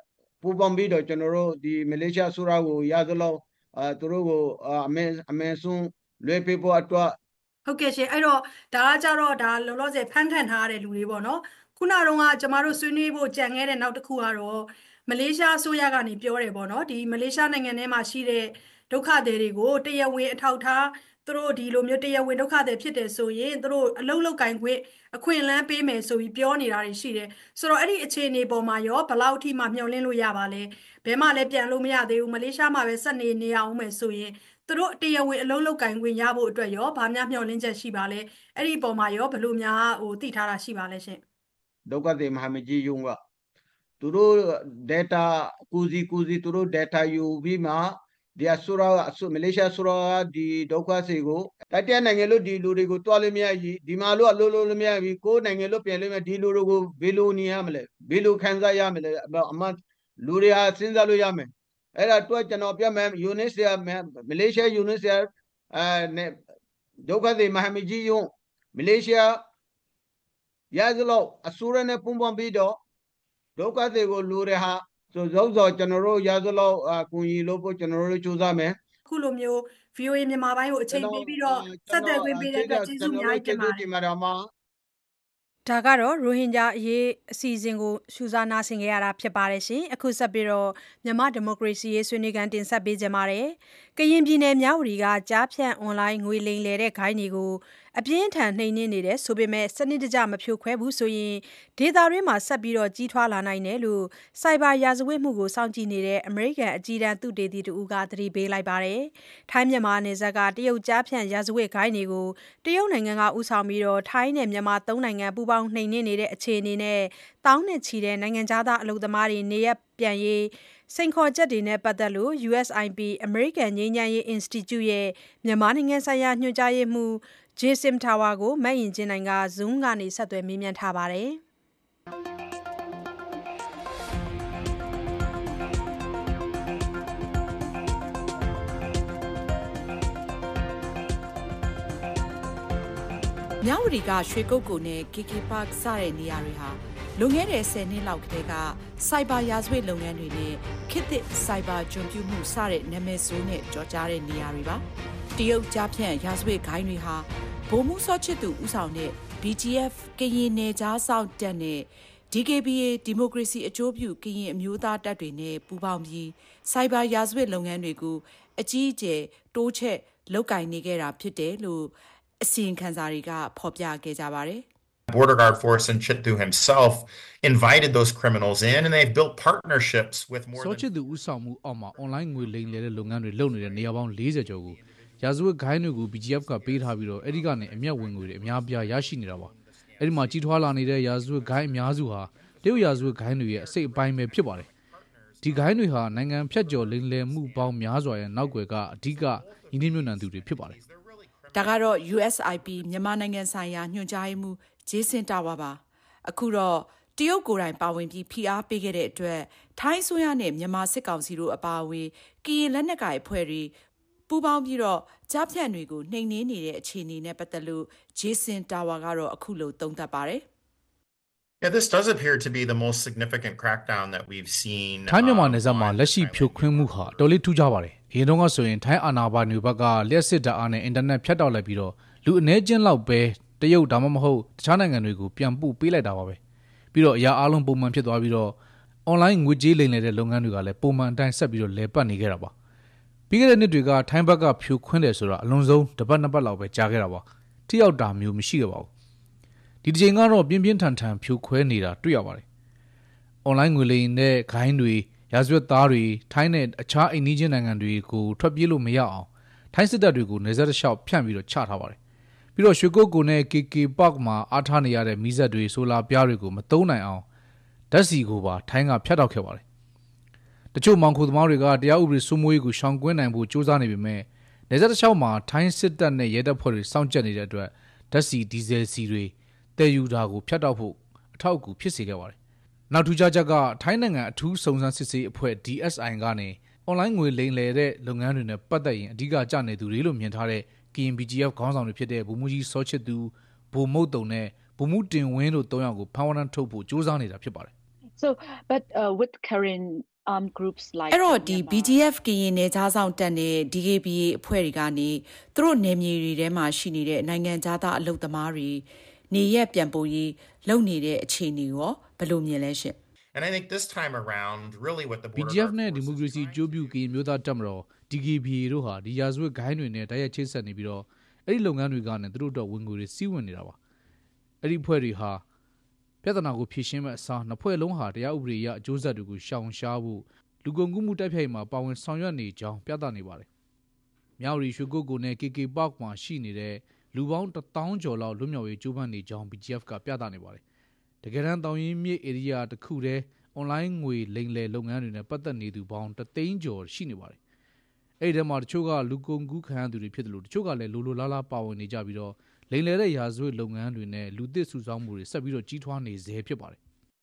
ပူပေါင်းပြီးတော့ကျွန်တော်တို့ဒီမလေးရှားဆိုရာကိုရသလောက်သူတို့ကိုအမဲဆုံးလွှဲပေးဖို့အတွက်ဟုတ်ကဲ့ရှင်အဲ့တော့ဒါကကြတော့ဒါလောလောဆယ်ဖန်ခံထားရတဲ့လူတွေပေါ့နော်ခုနတုန်းကကျမတို့ဆွေးနွေးဖို့ကြံခဲ့တဲ့နောက်တစ်ခုကတော့မလေးရှားအစိုးရကနေပြောတယ်ပေါ့နော်ဒီမလေးရှားနိုင်ငံထဲမှာရှိတဲ့ဒုက္ခသည်တွေကိုတရားဝင်အထောက်ထားသူတို့ဒီလိုမျိုးတရားဝင်ဒုက္ခသည်ဖြစ်တယ်ဆိုရင်သူတို့အလုပ်လုပ်ကင်ခွင့်အခွင့်အလမ်းပေးမယ်ဆိုပြီးပြောနေတာတွေရှိတယ်ဆိုတော့အဲ့ဒီအခြေအနေပေါ်မှာရောဘယ်လောက်ထိမှမျှော်လင့်လို့ရပါလဲဘယ်မှလည်းပြန်လို့မရသေးဘူးမလေးရှားမှာပဲဆက်နေအောင်မယ်ဆိုရင်သူတို့တရားဝင်အလုပ်လုပ်ကင်ခွင့်ရဖို့အတွက်ရောဘာများမျှော်လင့်ချက်ရှိပါလဲအဲ့ဒီပေါ်မှာရောဘယ်လိုများသိထားတာရှိပါလဲရှင်ဒုက္ခသည်မဟာမကြီးယုံကသူတို့ data ကူစီသူတို့ data ယူပြီးမှဒီအစိုးရမလေးရှားဆိုတော့ဒီဒုက္ခစီကိုတိုက်တဲ့နိုင်ငံလို့ဒီလူတွေကိုတွားလို့မရကြီးဒီမှာလို့အလုပ်လုပ်လို့မရဘူးကိုယ်နိုင်ငံလို့ပြန်လို့မဒီလူတွေကိုဘယ်လိုနေရမလဲဘယ်လိုခံစားရမလဲအမှလူတွေဟာစဉ်းစားလို့ရမယ်အဲ့ဒါတွက်ကျွန်တော်ပြမယ် UNHCR မလေးရှား UNHCR ဒုက္ခသည်မဟာမကြီးယုံမလေးရှားရသလောက်အစိုးရနဲ့ပုံပွန်ပြီးတော့ဒုက္ခသည်ကိုလူတွေဟာဆိုတော့ကျွန်တော်တို့ရသလောက်ကူညီလို့ပို့ကျွန်တော်တို့ကြိုးစားမယ်ခုလိုမျိုး VOA မြန်မာပိုင်းကိုအချိန်ပေးပြီးတော့ဆက်သွယ်ခွင့်ပေးတဲ့အတွက်ကျေးဇူးအများကြီးတင်ပါတယ်ဒါကတော့ရိုဟင်ဂျာအရေးအစီအစဉ်ကိုရှုစားနာဆင်ခဲ့ရတာဖြစ်ပါတယ်ရှင်အခုဆက်ပြီးတော့မြန်မာဒီမိုကရေစီရေးဆွေးနွေးခန်းတင်ဆက်ပေးကြပါမယ်ကရင်ပြည်နယ်မြဝတီကကြားဖြန့်အွန်လိုင်းငွေလိမ်လည်တဲ့ဂိုင်းတွေကိုအပြင်းထန်နှိမ်နင်းနေတယ်ဆိုပေမဲ့စနစ်တကျမဖြိုခွဲဘူးဆိုရင်ဒေတာရင်းမှာဆက်ပြီးတော့ကြီးထွားလာနိုင်တယ်လို့စိုက်ဘာရာဇဝတ်မှုကိုစောင့်ကြည့်နေတဲ့အမေရိကန်အကြီးတန်းသုတေသီတူကသတိပေးလိုက်ပါတယ်ထိုင်းမြန်မာနယ်စပ်ကတရုတ်ကြားဖြန့်ရာဇဝတ်ဂိုင်းတွေကိုတရုတ်နိုင်ငံကဥဆောင်ပြီးတော့ထိုင်းနဲ့မြန်မာသုံးနိုင်ငံပူးပေါင်းနှိမ်နင်းနေတဲ့အခြေအနေနဲ့တောင်းနဲ့ချီတဲ့နိုင်ငံသားအလုပ်သမားတွေနေရပြန်ရေးစိန်ခေါ်ချက်တွေနဲ့ပတ်သက်လို့ USIP American ငြိမ်းချမ်းရေး Institute ရဲ့မြန်မာနိုင်ငံဆိုင်ရာညွှန်ကြားရေးမှူး Jason Tower ကိုမတ်ရင်ချင်းနိုင်က Zoom ကနေဆက်သွယ်မေးမြန်းထားပါတယ်မြဝတီကရွှေကုတ်ကိုနဲ့ KK Park စတဲ့နေရာတွေဟာလွန်ခဲ့တဲ့10နှစ်လောက်ကတည်းကစိုက်ဘာရာဇဝတ်လုပ်ငန်းတွေနဲ့ခေတ်သစ်စိုက်ဘာကျွန်ပြုမှုစတဲ့နာမည်ဆိုးနဲ့ကြော်ကြားတဲ့နေရာတွေပါတရုတ်ကြားဖြန့်ရာဇဝတ်ဂိုင်းတွေဟာဗိုလ်မှူးစောချစ်သူဦးဆောင်တဲ့ BGF ကရင်နယ်ကြားစောင့်တပ်နဲ့ DKBA ဒီမိုကရေစီအကျိုးပြုကရင်အမျိုးသားတပ်တွေနဲ့ပူးပေါင်းပြီးစိုက်ဘာရာဇဝတ်လုပ်ငန်းတွေကိုအကြီးအကျယ်တိုးချဲ့လုပ်ကင်နေခဲ့တာဖြစ်တယ်လို့အစီရင်ခံစာတွေကဖော်ပြခဲ့ကြပါတယ် Border Guard Force and Chittu himself invited those criminals in and they've built partnerships with more than စောချစ်သူဦးဆောင်မှုအောက်မှာ online ငွေလိမ်လည်တဲ့လုပ်ငန်းတွေလုပ်နေတဲ့နေရာပေါင်း40ကျော်ကိုရာဇဝတ်ဂိုင်းတွေကို BGF ကပေးထားပြီးတော့အဲ့ဒီကနေအမျက်ဝင်ငွေတွေအများပြားရရှိနေတာပါအဲ့ဒီမှာကြီးထွားလာနေတဲ့ရာဇဝတ်ဂိုင်းအများစုဟာတရုတ်ရာဇဝတ်ဂိုင်းတွေရဲ့အစိတ်အပိုင်းပဲဖြစ်ပါတယ်ဒီဂိုင်းတွေဟာနိုင်ငံဖြတ်ကျော်လိမ်လည်မှုပေါင်းများစွာရဲ့နောက်ွယ်ကအဓိကညီနှမြုပ်နှံသူတွေဖြစ်ပါတယ်ဒါကတော့ USIP မြန်မာနိုင်ငံဆိုင်ရာညွှန်ကြားရေးမှူး Jason Tower ပါအခုတော့တရုတ်ကိုယ်တိုင်ပါဝင်ပြီးဖိအားပေးခဲ့တဲ့အတွက်ထိုင်းအစိုးရနဲ့မြန်မာစစ်ကောင်စီတို့အပါအဝင်ကရင်လက်နက်ကိုင်အဖွဲ့တွေပူးပေါင်းပြီးတော့ကြားဖြန့်တွေကိုနှိမ်နင်းနေတဲ့အခြေအနေနဲ့ပတ်သက်လို့ Jason Tower ကတော့အခုလိုသုံးသပ်ပါတယ် Yeah, this does appear to be the most significant crackdown that we've seen. ထိုင်းမြန်မာနယ်စပ်မှာလက်ရှိဖြိုခွင်းမှုဟာတော်လေးထူးခြားပါတယ်။အရင်တုန်းကဆိုရင်ထိုင်းအာဏာပိုင်တွေဘက်ကလျှက်စစ်ဓာတ်အားနဲ့အင်တာနက်ဖြတ်တောက်လိုက်ပြီးတော့လူအနည်းချင်းလောက်ပဲတရုတ်ဒါမှမဟုတ်တခြားနိုင်ငံတွေကိုပြန်ပို့ပေးလိုက်တာပါပဲ။ပြီးတော့အရာအလုံးပုံမှန်ဖြစ်သွားပြီးတော့ online ငွေကြေးလိမ်လည်တဲ့လုပ်ငန်းတွေကလည်းပုံမှန်အတိုင်းဆက်ပြီးတော့လဲပတ်နေခဲ့တာပါ။ပြီးခဲ့တဲ့နှစ်တွေကထိုင်းဘက်ကဖြိုခွင်းတယ်ဆိုတာအလုံးစုံတစ်ပတ်နှစ်ပတ်လောက်ပဲကြာခဲ့တာပါ။ထိရောက်တာမျိုးမရှိခဲ့ပါဘူး။ဒီတစ်ချိန်ကတော့ပြင်းပြင်းထန်ထန်ဖြိုခွဲနေတာတွေ့ရပါတယ်။ online ငွေလိမ်တဲ့ဂိုင်းတွေရာဇဝတ်သားတွေထိုင်းနဲ့အခြားအိမ်နီးချင်းနိုင်ငံတွေကိုထွက်ပြေးလို့မရအောင်ထိုင်းစစ်တပ်တွေကိုနေဆက်တစ်လျှောက်ဖြန့်ပြီးတော့ချထားပါတယ်။ပြီးတော့ရွှေကုတ်ကိုနဲ့ KK Park မှာအားထားနေရတဲ့မီးစက်တွေဆိုလာပြားတွေကိုမသုံးနိုင်အောင်ဓာတ်ဆီကိုပါထိုင်းကဖျက်တောက်ခဲ့ပါတယ်။တချို့မောင်ခိုသမားတွေကတရားဥပဒေစိုးမိုးရေးကိုရှောင်ကွင်းနိုင်ဖို့စ조사နေပေမဲ့နေဆက်တစ်လျှောက်မှာထိုင်းစစ်တပ်နဲ့ရဲတပ်ဖွဲ့တွေစောင့်ကြပ်နေတဲ့အတွက်ဓာတ်ဆီဒီဇယ်ဆီတွေတည်ယူတာကိုဖျက်တောက်ဖို့အထောက်အကူဖြစ်စေခဲ့ပါတယ်။နောက်ထူးခြားချက်ကထိုင်းနိုင်ငံအထူးစုံစမ်းစစ်ဆေးအဖွဲ့ DSI ကနေ online ငွေလိမ်လည်တဲ့လုပ်ငန်းတွေနဲ့ပတ်သက်ရင်အဓိကကျနေသူတွေလို့မြင်ထားတဲ့ KNBGF ခေါင်းဆောင်တွေဖြစ်တဲ့ဗိုလ်မှူးကြီးစောချစ်သူဗိုလ်မုတ်တုံနဲ့ဗိုလ်မှူးတင်ဝင်းတို့၃ယောက်ကိုဖမ်းဝရမ်းထုတ်ဖို့စ조사နေတာဖြစ်ပါတယ် So, but with current armed groups like အဲ့တော့ဒီ Myanmar BGF ကရင်နယ်ခြားဆောင်တပ်နဲ့ DKBA အဖွဲ့တွေကနေသူတို့နယ်မြေတွေထဲမှာရှိနေတဲ့နိုင်ငံခြားသားအလုပ်သမားတွေနေရက်ပြန်ပို့ရေးလုပ်နေတဲ့အခြေအနေရောဘယ်လိုမြင်လဲရှင့် And I think this time around, really what the Border BGF Guard နဲ့ Forces ဒီမိုကရေစီကြိုးပြုကရင်မျိုးသားတပ်မတော် DKBA တို့ဟာဒီရာဇဝတ်ဂိုင်းတွေနဲ့တိုက်ရိုက်ချိတ်ဆက်နေပြီးတော့အဲ့ဒီလုပ်ငန်းတွေကနေသူတို့တော့ဝင်ငွေတွေစီးဝင်နေတာပါအဲ့ဒီဖွဲ့တွေဟာပြဿနာကိုဖြေရှင်းမဲ့အစားနှစ်ဖွဲ့လုံးဟာတရားဥပဒေအရအကျိုးဆက်တွေကိုရှောင်ရှားဖို့လူကုန်ကူးမှုတိုက်ဖျက်ရေးမှာပါဝင်ဆောင်ရွက်နေကြောင်းပြသနေပါတယ်မြောက်ရီရွှေကုတ်ကိုနဲ့ KK Park မှာရှိနေတဲ့လူပေါင်း1000ကျော်လောက်လွတ်မြောက်ရေးကြိုးပမ်းနေကြောင်း BGF ကပြသနေပါတယ်တကယ်တမ်းတောင်ရင်မြစ် area တစ်ခုတည်း online ငွေလိမ်လည်လုပ်ငန်းတွေနဲ့ပတ်သက်နေသူပေါင်း300ကျော်ရှိနေပါတယ်အဲ့ဒီထဲမှာတချို့ကလူကုန်ကူးခံရသူတွေဖြစ်တယ်လို့တချို့ကလည်းလိုလိုလားလားပါဝင်နေကြပြီးတော့လိမ်လည်တဲ့ရာဇဝတ်လုပ်ငန်းတွေနဲ့လူသစ်စုဆောင်းမှုတွေဆက်ပြီးတော့ကြီးထွားနေစေဖြစ်ပါတယ်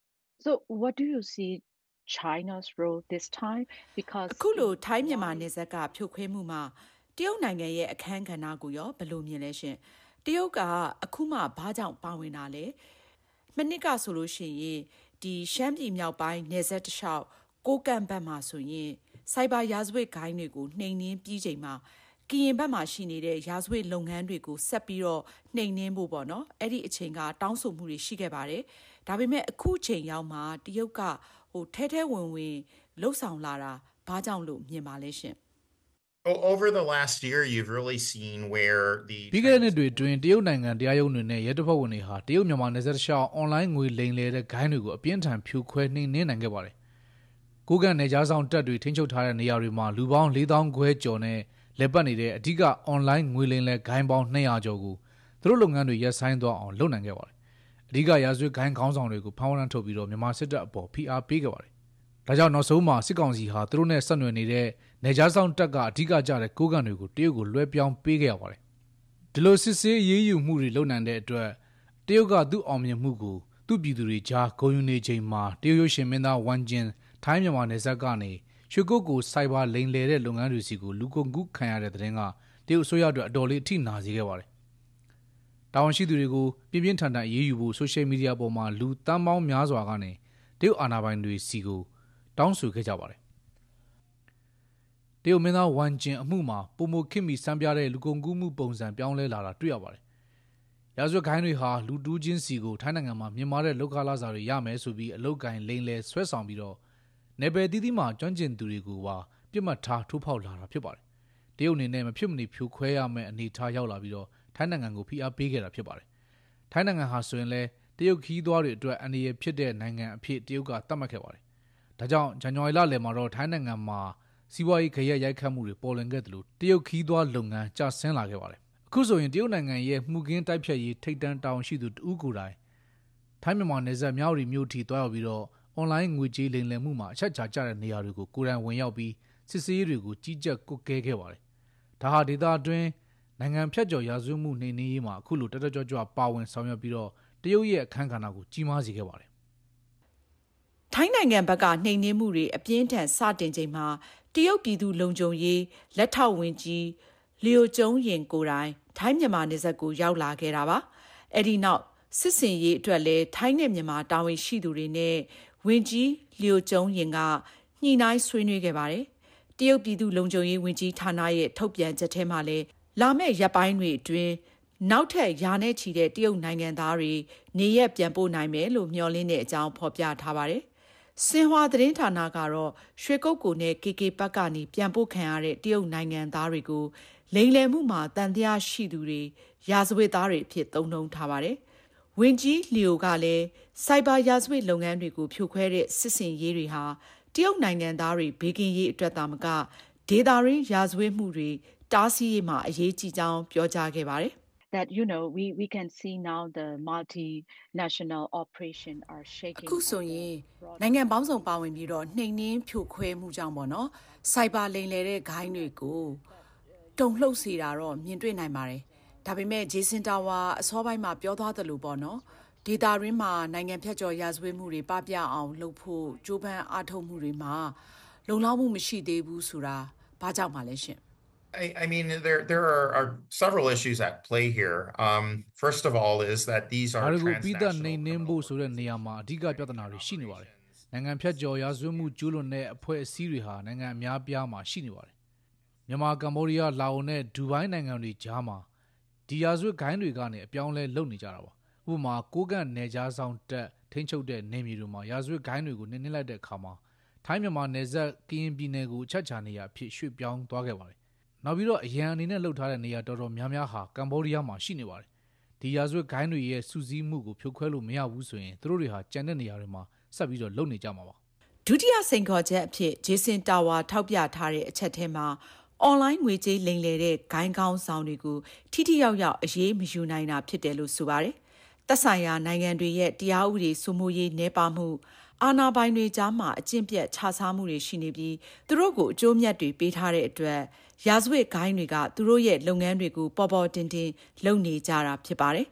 So what do you see China's role this time? Because အခုလိုထိုင်းမြန်မာနယ်စပ်ကဖြိုခွဲမှုမှာတရုတ်နိုင်ငံရဲ့အခမ်းကဏ္ဍကိုရောဘယ်လိုမြင်လဲရှင်တရုတ်ကအခုမှဘာကြောင့်ပါဝင်တာလဲမနစ်ကဆိုလို့ရှိရင်ဒီရှမ်းပြည်မြောက်ပိုင်းနယ်စပ်တစ်လျှောက်ကိုကန့်ဘက်မှာဆိုရင်စိုက်ဘာရာဇဝတ်ဂိုင်းတွေကိုနှိမ်နင်းပြီးချိန်မှာကရင်ဘက်မှာရှိနေတဲ့ရာဇဝတ်လုပ်ငန်းတွေကိုဆက်ပြီးတော့နှိမ်နင်းဖို့ပေါ့နော်အဲ့ဒီအချိန်ကတောင်းဆိုမှုတွေရှိခဲ့ပါတယ်ဒါပေမဲ့အခုချိန်ရောက်မှတရုတ်ကထဲထဲဝင်ဝင်လှုပ်ဆောင်လာတာဘာကြောင့်လို့မြင်ပါလဲရှင် over the last year, you've really seen where the ပြီးခဲ့တဲ့နှစ်တွေအတွင်းတရုတ်နိုင်ငံတရားရုံးတွေနဲ့ရဲတပ်ဖွဲ့ဝင်တွေဟာတရုတ်မြန်မာနယ်စပ်တစ်လျှောက် online ငွေလိမ်လည်တဲ့ဂိုင်းတွေကိုအပြင်းထန်ဖြိုခွဲနှိမ်နင်းနိုင်ခဲ့ပါတယ်ကိုကန့်နယ်ခြားဆောင်တပ်တွေထိန်းချုပ်ထားတဲ့နေရာတွေမှာလူပေါင်း4000ခွဲကျော်နဲ့လက်ပတ်နေတဲ့အဓိက online ငွေလိမ်လည်ဂိုင်းပေါင်း200ကျော်ကိုသူတို့လုပ်ငန်းတွေရပ်ဆိုင်းသွားအောင်လုပ်နိုင်ခဲ့ပါတယ်အဓိကရာဇဝတ်ဂိုင်းခေါင်းဆောင်တွေကိုဖမ်းဝရမ်းထုတ်ပြီးတော့မြန်မာစစ်တပ်အပေါ်ဖိအားပေးခဲ့ပါတယ်ဒါကြောင့်နောက်ဆုံးမှာစစ်ကောင်စီဟာသူတို့နဲ့ဆက်နွယ်နေတဲ့နယ်ခြားဆောင်တပ်ကအဓိကကျတဲ့ကိုကန့်တွေကိုတရုတ်ကိုလွှဲပြောင်းပေးခဲ့ရပါတယ်ဒီလိုစစ်ဆေးရေးယူမှုတွေလုပ်နိုင်တဲ့အတွက်တရုတ်ကသူ့အောင်မြင်မှုကိုသူ့ပြည်သူတွေကြားဂုဏ်ယူနေချိန်မှာတရုတ်ရုပ်ရှင်မင်းသားဝမ်ဂျင်ထိုင်းမြန်မာနယ်စပ်ကနေရွှေကုတ်ကိုစိုက်ဘာလိန်လည်တဲ့လုပ်ငန်းတွေစီကိုလူကုန်ကူးခံရတဲ့တဲ့တင်ကတရုတ်အစိုးရအတွက်အတော်လေးအထိနာစေခဲ့ပါတယ်တာဝန်ရှိသူတွေကိုပြင်းပြင်းထန်ထန်ရေးယူဖို့ဆိုရှယ်မီဒီယာပေါ်မှာလူတန်းပေါင်းများစွာကနေတရုတ်အာဏာပိုင်တွေစီကိုတောင်းဆိုခဲ့ကြပါတယ်တရုတ်မင်းသားဝမ်ဂျင်အမှုမှာပုံမခင်မီစံပြတဲ့လူကုန်ကူးမှုပုံစံပြောင်းလဲလာတာတွေ့ရပါတယ်ရာဇဝတ်ဂိုင်းတွေဟာလူတူးချင်းစီကိုထိုင်းနိုင်ငံမှာမြင်မာတဲ့လောက်ကားလာစာတွေရမယ်ဆိုပြီးအလုတ်ဂိုင်းလိန်လဲဆွဲဆောင်ပြီးတော့နယ်ပယ်သီးသီးမှာကျွမ်းကျင်သူတွေကိုပါပြစ်မှတ်ထားထိုးဖောက်လာတာဖြစ်ပါတယ်တရုတ်အနေနဲ့မဖြစ်မနေဖြိုခွဲရမယ့်အနေအထားရောက်လာပြီးတော့ထိုင်းနိုင်ငံကိုဖိအားပေးခဲ့တာဖြစ်ပါတယ်ထိုင်းနိုင်ငံဟာဆိုရင်လည်းတရုတ်ခီးသွားတွေအတွက်အန္တရာယ်ဖြစ်တဲ့နိုင်ငံအဖြစ်တရုတ်ကသတ်မှတ်ခဲ့ပါတယ်ဒါကြောင့်ဇန်နဝါရီလလယ်မှာတော့ထိုင်းနိုင်ငံမှာစီးပွားရေးခရက်ရိုက်ခတ်မှုတွေပေါ်လွင်ခဲ့တယ်လို့တရုတ်ခီးသွားလုပ်ငန်းကျဆင်းလာခဲ့ပါတယ်အခုဆိုရင်တရုတ်နိုင်ငံရဲ့မှုကင်းတိုက်ဖြတ်ရေးထိပ်တန်းတာဝန်ရှိသူတဦးကိုယ်တိုင်ထိုင်းမြန်မာနယ်စပ်မြောက်ရီမြို့ထိတွားရောက်ပြီးတော့အွန်လိုင်းငွေကြေးလိမ်လည်မှုမှာအချက်ချာကျတဲ့နေရာတွေကိုကိုယ်တိုင်ဝင်ရောက်ပြီးစစ်ဆေးရေးတွေကိုကြီးကြပ်ကွပ်ကဲခဲ့ပါတယ်ဒါဟာဒေသအတွင်းနိုင်ငံဖြတ်ကျော်ရာဇဝတ်မှုနှိမ်နင်းရေးမှာအခုလိုတက်တက်ကြွကြွပါဝင်ဆောင်ရွက်ပြီးတော့တရုတ်ရဲ့အခမ်းကဏ္ဍကိုကြီးမားစေခဲ့ပါတယ်ထိုင်းနိုင်ငံဘက်ကနှိမ်နင်းမှုတွေအပြင်းထန်စတင်ချိန်မှာတရုတ်ပြည်သူလုံခြုံရေးလက်ထောက်ဝန်ကြီးလျိုကျုံရင်ကိုယ်တိုင်ထိုင်းမြန်မာနယ်စပ်ကိုရောက်လာခဲ့တာပါအဲ့ဒီနောက်စစ်စင်ရေးအတွက်လည်းထိုင်းနဲ့မြန်မာတာဝန်ရှိသူတွေနဲ့ဝန်ကြီးလျိုကျုံရင်ကညှိနှိုင်းဆွေးနွေးခဲ့ပါတယ်တရုတ်ပြည်သူလုံခြုံရေးဝန်ကြီးဌာနရဲ့ထုတ်ပြန်ချက်ထဲမှာလည်းလာမယ့်ရက်ပိုင်းတွေအတွင်းနောက်ထပ်ရာနဲ့ချီတဲ့တရုတ်နိုင်ငံသားတွေနေရက်ပြန်ပို့နိုင်မယ်လို့မျှော်လင့်တဲ့အကြောင်းဖော်ပြထားပါတယ်စင်ဟွာသတင်းဌာနကတော့ရွှေကုတ်ကိုနဲ့ KK ဘက်ကနေပြန်ပို့ခံရတဲ့တရုတ်နိုင်ငံသားတွေကိုလိမ်လည်မှုမှာတန်တရားရှိသူတွေရာဇဝတ်သားတွေအဖြစ်သုံးနှုန်းထားပါတယ်။ဝန်ကြီးလီယိုကလည်းစိုက်ဘာရာဇဝတ်လုပ်ငန်းတွေကိုဖြိုခွဲတဲ့စစ်စင်ရေးတွေဟာတရုတ်နိုင်ငံသားတွေဘေးကင်းရေးအတွက်သာမကဒေသရင်းရာဇဝတ်မှုတွေတားဆီးရေးမှာအရေးကြီးကြောင်းပြောကြားခဲ့ပါတယ်။ that we can see now the multinational operation are shaking အခုဆိုရင်နိုင်ငံပေါင်းစုံပါဝင်ပြီးတော့နှိမ်နင်းဖြိုခွဲမှုကြောင့်ပေါ့နော်စိုက်ဘာလိမ်လည်တဲ့ဂိုင်းတွေကိုတုံလှုပ်စေတာတော့မြင်တွေ့နိုင်ပါတယ်ဒါပေမဲ့ဂျေစင်တာဝါအစောပိုင်းမှာပြောသွားသလိုပေါ့နော်ဒေတာရင်းမှာနိုင်ငံဖြတ်ကျော်ရာဇဝတ်မှုတွေပပျောက်အောင်လုပ်ဖို့ကြိုးပမ်းအားထုတ်မှုတွေမှာလုံလောက်မှုမရှိသေးဘူးဆိုတာဘာကြောင့်မှလဲရှင် I mean, there are several issues at play here. First of all, is that these are ဒါတွေကိုပြီးသက်နှိမ်နင်းဖို့ဆိုတဲ့နေရာမှာအဓိကပြဿနာတွေရှိနေပါတယ်နိုင်ငံဖြတ်ကျော်ရာဇဝတ်မှုကျူးလွန်တဲ့အဖွဲ့အစည်းတွေဟာနိုင်ငံအများပြားမှာရှိနေပါတယ်မြန်မာကမ္ဘောဒီးယားလာအိုနဲ့ဒူဘိုင်းနိုင်ငံတွေကြားမှာဒီရာဇဝတ်ဂိုင်းတွေကနေအပြောင်းလဲလုပ်နေကြတာပါဥပမာကိုကန့်နယ်ကြားဆောင်တက်ထိန်းချုပ်တဲ့နေမြေတွေမှာရာဇဝတ်ဂိုင်းတွေကိုနှင်းလိုက်တဲ့အခါမှာထိုင်းမြန်မာနယ်စပ်ကရင်ပြည်နယ်ကိုချက်ချာနေရဖြစ်ရွှေ့ပြောင်းသွားခဲ့ပါတယ်နောက်ပြီးတော့အရန်အနေနဲ့လှုပ်ထားတဲ့နေရာတော်တော်များများဟာကမ္ဘောဒီးယားမှာရှိနေပါတယ်ဒီရာဇဝတ်ဂိုင်းတွေရဲ့စူးစီးမှုကိုဖြိုခွဲလို့မရဘူးဆိုရင်သူတို့တွေဟာကြံတဲ့နေရာတွေမှာဆက်ပြီးတော့လုပ်နေကြမှာပါဒုတိယစိန်ခေါ်ချက်အဖြစ်ဂျေဆင်တာဝါထောက်ပြထားတဲ့အချက်ထဲမှာအွန်လိုင်းငွေကြေးလိမ်လည်တဲ့ဂိုင်းကောင်းဆောင်တွေကိုထိထိရောက်ရောက်အရေးမယူနိုင်တာဖြစ်တယ်လို့ဆိုပါတယ်သက်ဆိုင်ရာနိုင်ငံတွေရဲ့တရားဥပဒေစိုးမိုးရေးနှဲပါမှုအာဏာပိုင်တွေကြားမှာအကျင့်ပြတ်ခြစားမှုတွေရှိနေပြီးသူတို့ကိုအကျိုးမြတ်တွေပေးထားတဲ့အတွက်ရာဇဝတ်ဂိုင်းတွေကသူတို့ရဲ့လုပ်ငန်းတွေကိုပေါ်ပေါ်တင်တင်လုပ်နေကြတာဖြစ်ပါတယ်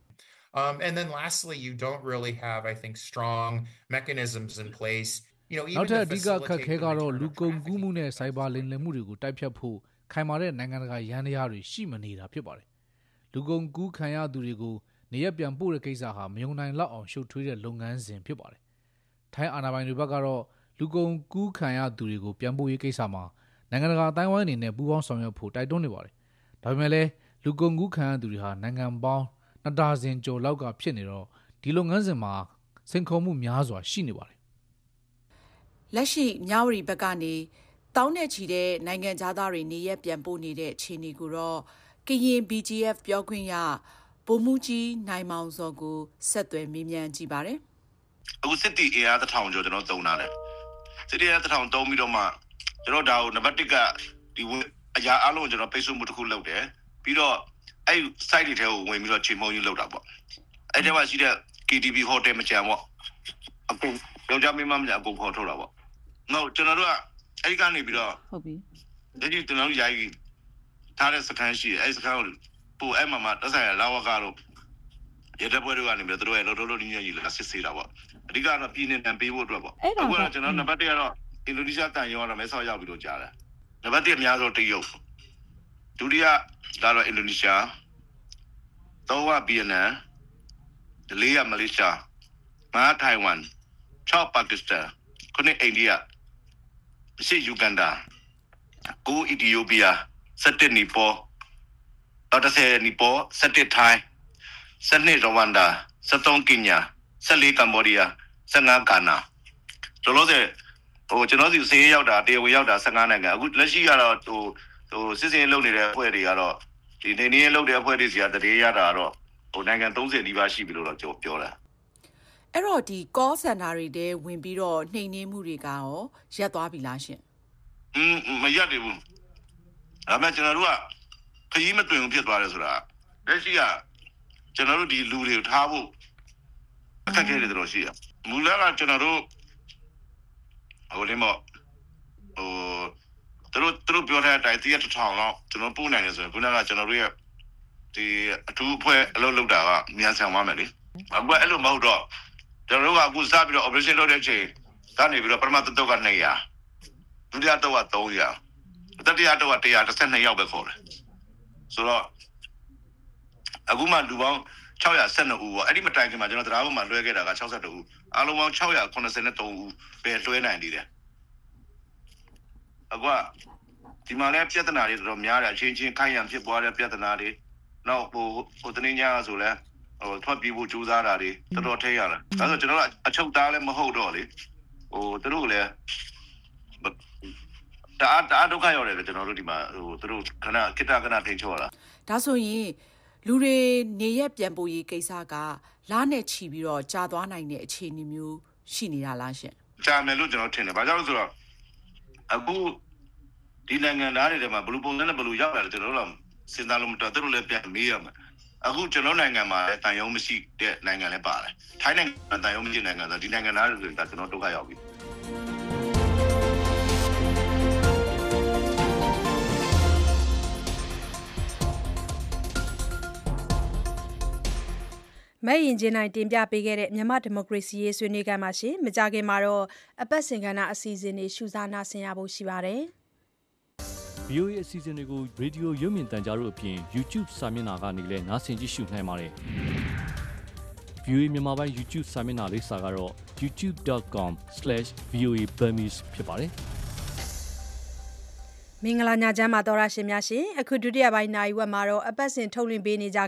And then lastly, you don't really have, I think, strong mechanisms in place. Even နောက်ထပ်အဓိကခက်ခဲကတော့လူကုန်ကူးမှုနဲ့စိုက်ဘာလိမ်လည်မှုတွေကိုတိုက်ဖြတ်ဖို့ခိုင်မာတဲ့နိုင်ငံတကာရန်တရားတွေရှိမနေတာဖြစ်ပါတယ်လူကုန်ကူးခံရသူတွေကိုနေရပြန်ပို့တဲ့ကိစ္စဟာမယုံနိုင်လောက်အောင်ရှုပ်ထွေးတဲ့လုပ်ငန်းစဉ်ဖြစ်ပါတယ်ထိုင်းအာဏာပိုင်တွေဘက်ကတော့လူကုန်ကူးခံရသူတွေကိုပြန်ပို့ရေးကိစ္စမှာနိုင်ငံတကာအတိုင်းအဝိုင်းအနေနဲ့ပူးပေါင်းဆောင်ရွက်ဖို့တိုက်တွန်းနေပါတယ်ဒါပေမဲ့လည်းလူကုန်ကူးခံရသူတွေဟာနိုင်ငံပေါင်းနှစ်ဒါဇင်ကျော်လောက်ကဖြစ်နေတော့ဒီလုပ်ငန်းစဉ်မှာစိန်ခေါ်မှုများစွာရှိနေပါတယ်လက်ရှိမြဝတီဘက်ကနေတောင်းနဲ့ချီတဲ့နိုင်ငံသားတွေနေရပြန်ပို့နေတဲ့အခြေအနေကိုတော့ကရင် BGF ပြောခွင့်ရဗိုလ်မှူးကြီးနိုင်မောင်စောကိုဆက်သွယ်မေးမြန်းကြည့်ပါတယ်အခုစစ်တီအားတစ်ထောင်ကျော်ကျွန်တော်သုံးတာလေစစ်တီအားတစ်ထောင်သုံးပြီးတော့မှကျွန်တော်ဒါကိုနံပါတ်1ကဒီအရာအလုံးကျွန်တော်ပိတ်ဆို့မှုတစ်ခုလုပ်တယ်ပြီးတော့အဲ့ site တွေထဲကိုဝင်ပြီးတော့ချိန်မုံကြီးလုပ်တာပေါ့အဲ့ထဲမှာရှိတဲ့ KTV hotel မကြံပေါ့အခုယောက်ျားမိန်းမမကြံအကုန်ခေါ်ထုတ်တာပေါ့နောက်ကျွန်တော်တို့ကအဲ့ဒီကနေပြီးတော့ဟုတ်ပြီဒီကျွန်တော်တို့ယာယီထားတဲ့စခန်းရှိတယ်အဲ့စခန်းကိုပို့အဲ့မှာတက်ဆိုင်ရလာဝကတို့ရတဲ့ဘွဲတို့ကနေပြီးတော့တို့ရဲ့လောလောညညကြီးလာစစ်ဆေးတာပေါ့အဓိကတော့ပြည်နယ်တန်ပေးဖို့အတွက်ပေါ့အခုကကျွန်တော်နံပါတ်1ကတော့အင်ဒိုနီးရှားတန်ရောတော့မဲဆောက်ရောက်ပြီးတော့ကြားတယ်နံပါတ်1အများဆုံးတရုတ်ဒုတိယကတော့အင်ဒိုနီးရှား3ကဗီယက်နမ်4ကမလေးရှား5ထိုင်ဝမ်6ပါကစ္စတန်9အိန္ဒိယ10ယူဂန်ဒါ9အီသီယိုးပီးယား7နီပေါ10နီပေါ7ထိုင်း7ရဝမ်ဒါ7ကင်ညာ14ကမ္ဘောဒီးယား15ဂါနာကျွန်တော်တို့စီစေးရောက်တာတရားဝင်ရောက်တာ15နိုင်ငံအခုလက်ရှိကတော့စစ်စင်လုပ်နေတဲ့အဖွဲ့တွေကတော့ဒီနေနေလုပ်တဲ့အဖွဲ့တွေစီကတရေရတာတော့နိုင်ငံ30နီးပါးရှိပြီလို့တော့ပြောတာအဲ့တော့ဒီ call center တွေတဲဝင်ပြီးတော့နှိမ်နှင်းမှုတွေကရောရပ်သွားပြီလားရှင်မရပ်သေးဘူးဒါပေမဲ့ကျွန်တော်တို့ကခရီးမတွင်ဘူးဖြစ်သွားတယ်ဆိုတာလက်ရှိကကျွန်တော်တို့ဒီလူတွေကိုထားဖို့အခက်အခဲတွေတော့ရှိရမူလကကျွန်တော်တို့သူတို့ပြောတဲ့အတိုင်း100,000လောက်ကျွန်တော်ပို့နိုင်တယ်ဆိုရင်ခုနကကျွန်တော်တို့ရဲ့ဒီအထူးအဖွဲ့အလုပ်လုပ်တာကမြန်ဆန်သွားမယ်လေအခုအဲ့လိုမဟုတ်တော့ကျွန်တော်တို့ကအခုစပြီးတော့ operation လုပ်တဲ့အချိန်ကနေပြီးတော့ပထမတုတ်က200ဒုတိယတုတ်က300တတိယတုတ်က112ယောက်ပဲခေါ်တယ်ဆိုတော့အခုမှလူပေါင်း612ဦးပေါ့အဲ့ဒီမတိုင်ခင်မှာကျွန်တော်တရားပေါ်မှာလွှဲခဲ့တာက62ဦးအားလုံးပေါင်း683ဦးပဲလွှဲနိုင်နေတယ်အခုကဒီမှာလည်းပြဿနာတွေတော်တော်များတယ်အချင်းချင်းခိုင်ရန်ဖြစ်ပွားတဲ့ပြဿနာတွေနောက်ဟိုတနေ့ညဆိုလဲထွက်ပြေးဖို့ကြိုးစားတာတွေတော်တော်ထိရတာဒါဆိုကျွန်တော်ကအချုပ်သားလည်းမဟုတ်တော့လေသူတို့လည်းတအားဒုက္ခရောက်တယ်ကျွန်တော်တို့ဒီမှာသူတို့ခဏထိန်ချောတာဒါဆိုရင်လူတွေနေရပြန်ပို့ရေးကိစ္စကလားနဲ့ချီပြီးတော့ကြာသွားနိုင်တဲ့အခြေအနေမျိုးရှိနေတာလားရှင်ကြာမယ်လို့ကျွန်တော်ထင်တယ်ဘာကြောင့်လဲဆိုတော့အခုဒီနိုင်ငံသားတွေထဲမှာဘလူပုံစံနဲ့ဘလူရောက်လာတယ်ကျွန်တော်တို့စဉ်းစားလို့မတော်သူတို့လည်းပြန်မေးရမှာအခုကျွန်တော်နိုင်ငံမှာတန်ရုံးမရှိတဲ့နိုင်ငံလည်းပါတယ်ထိုင်းနိုင်ငံတန်ရုံးမရှိနိုင်ငံဆိုဒီနိုင်ငံသားတွေဆိုတာကျွန်တော်ဒုက္ခရောက်ပြီမဲ့ရင်ချင်းနိုင်တင်ပြပေးခဲ့တဲ့မြန်မာဒီမိုကရေစီရေးဆွေးနွေးခန်းမှာရှင်မကြခင်မှာတော့အပတ်စဉ်ကဏ္ဍအစီအစဉ်တွေရှုစားနာဆင်ရဖို့ရှိပါတယ်။ VOA အစီအစဉ်တွေကို Radio ရုပ်မြင်သံကြားတို့အပြင် YouTube စာမျက်နှာကနေလည်းနားဆင်ကြည့်ရှုနိုင်ပါတယ်။ VOA မြန်မာပိုင်း YouTube စာမျက်နှာလိပ်စာကတော့ youtube.com/VOA Burmese ဖြစ်ပါတယ်မင်္ဂလာညချမ်းပါတော်ရရှင်များရှင်အခုဒုတိယပိုင်းနိုင်ဝက်မှာတော့အပတ်စဉ်ထုတ်လွှင့်ပေးနေကြ